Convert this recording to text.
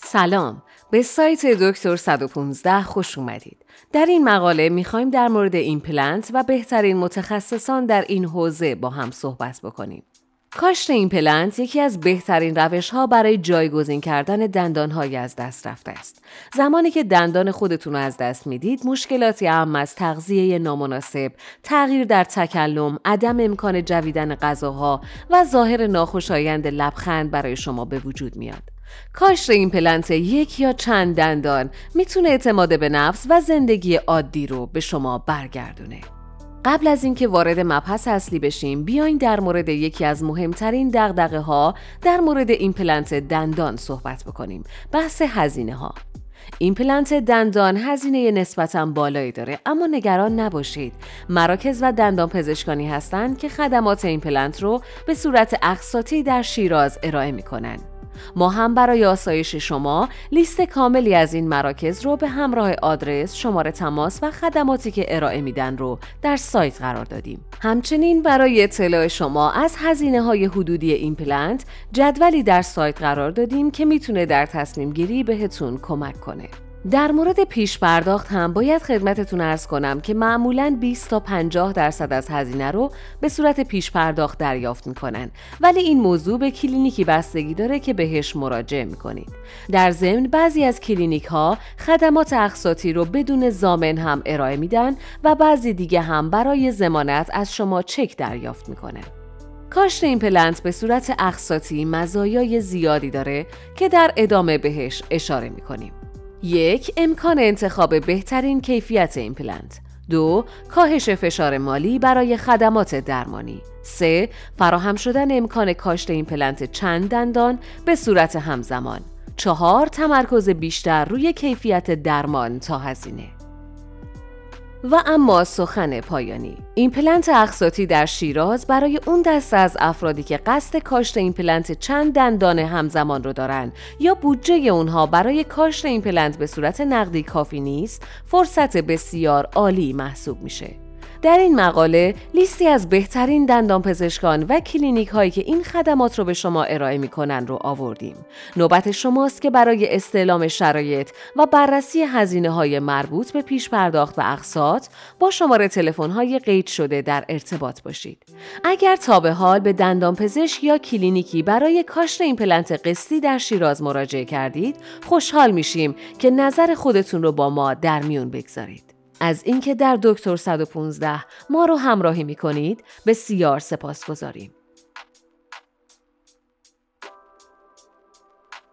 سلام، به سایت دکتر 115 خوش اومدید. در این مقاله میخوایم در مورد ایمپلنت و بهترین متخصصان در این حوزه با هم صحبت بکنیم. کاشت ایمپلنت یکی از بهترین روش‌ها برای جایگزین کردن دندان‌های از دست رفته است. زمانی که دندان خودتون رو از دست میدید، مشکلاتی اهم از تغذیه نامناسب، تغییر در تکلم، عدم امکان جویدن غذاها و ظاهر ناخوشایند لبخند برای شما به وجود میاد. کاشت ایمپلنت یک یا چند دندان میتونه اعتماد به نفس و زندگی عادی رو به شما برگردونه. قبل از اینکه وارد مبحث اصلی بشیم، بیاین در مورد یکی از مهمترین دغدغه‌ها در مورد ایمپلنت دندان صحبت بکنیم. بحث هزینه‌ها. ایمپلنت دندان هزینه نسبتاً بالایی داره، اما نگران نباشید. مراکز و دندان پزشکانی هستند که خدمات ایمپلنت رو به صورت اقساطی در شیراز ارائه می‌کنن. ما هم برای آسایش شما لیست کاملی از این مراکز رو به همراه آدرس، شماره تماس و خدماتی که ارائه میدن رو در سایت قرار دادیم. همچنین برای اطلاع شما از هزینه‌های حدودی ایمپلنت جدولی در سایت قرار دادیم که میتونه در تصمیم گیری بهتون کمک کنه. در مورد پیش پرداخت هم باید خدمتتون عرض کنم که معمولاً 20 تا 50% از هزینه رو به صورت پیش پرداخت دریافت میکنن، ولی این موضوع به کلینیکی بستگی داره که بهش مراجعه میکنید. در ضمن بعضی از کلینیک ها خدمات اقساطی رو بدون ضامن هم ارائه میدن و بعضی دیگه هم برای ضمانت از شما چک دریافت میکنن. کاشت ایمپلنت به صورت اقساطی مزایای زیادی داره که در ادامه بهش اشاره میکنیم. 1. امکان انتخاب بهترین کیفیت ایمپلنت. 2. کاهش فشار مالی برای خدمات درمانی. 3. فراهم شدن امکان کاشت ایمپلنت چند دندان به صورت همزمان. 4. تمرکز بیشتر روی کیفیت درمان تا هزینه. و اما سخن پایانی. ایمپلنت اقساطی در شیراز برای اون دسته از افرادی که قصد کاشت ایمپلنت چند دندان همزمان رو دارن یا بودجه اونها برای کاشت ایمپلنت به صورت نقدی کافی نیست، فرصت بسیار عالی محسوب میشه. در این مقاله لیستی از بهترین دندانپزشکان و کلینیک هایی که این خدمات رو به شما ارائه میکنن رو آوردیم. نوبت شماست که برای استعلام شرایط و بررسی هزینه های مربوط به پیش پرداخت و اقساط با شماره تلفن های قید شده در ارتباط باشید. اگر تا به حال به دندانپزشک یا کلینیکی برای کاشت ایمپلنت قسطی در شیراز مراجعه کردید، خوشحال میشیم که نظر خودتون رو با ما در میون بگذارید. از اینکه در دکتر 115 ما رو همراهی می‌کنید بسیار سپاسگزاریم.